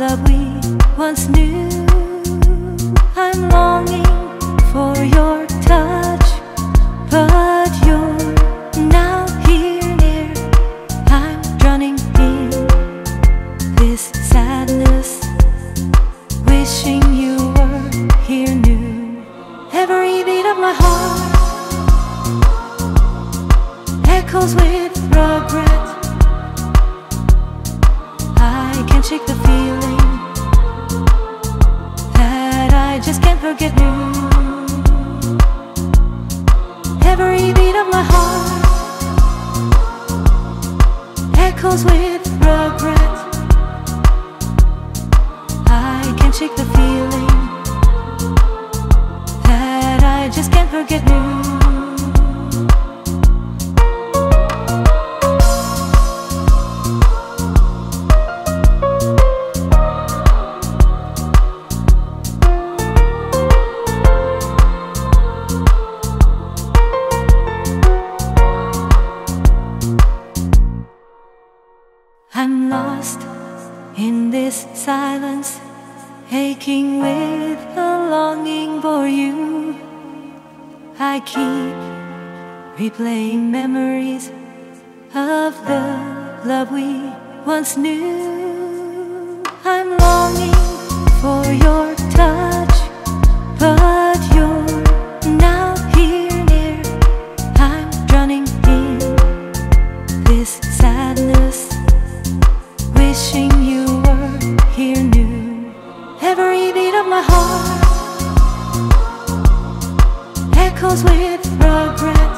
love we once knew. I'm longing for your touch, but you're now here near. I'm drowning in this sadness, wishing you were here new. Every beat of my heart echoes with regret. I can't shake the feeling that I just can't forget you. Every beat of my heart echoes with regret. I can't shake the feeling that I just can't forget you. I'm lost in this silence, aching with a longing for you. I keep replaying memories of the love we once knew. I'm longing for your touch, but you're now here near. I'm drowning in this sadness, wishing you were here new. Every beat of my heart echoes with regret.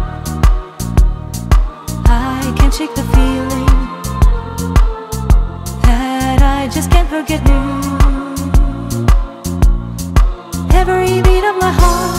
I can't shake the feeling that I just can't forget you. Every beat of my heart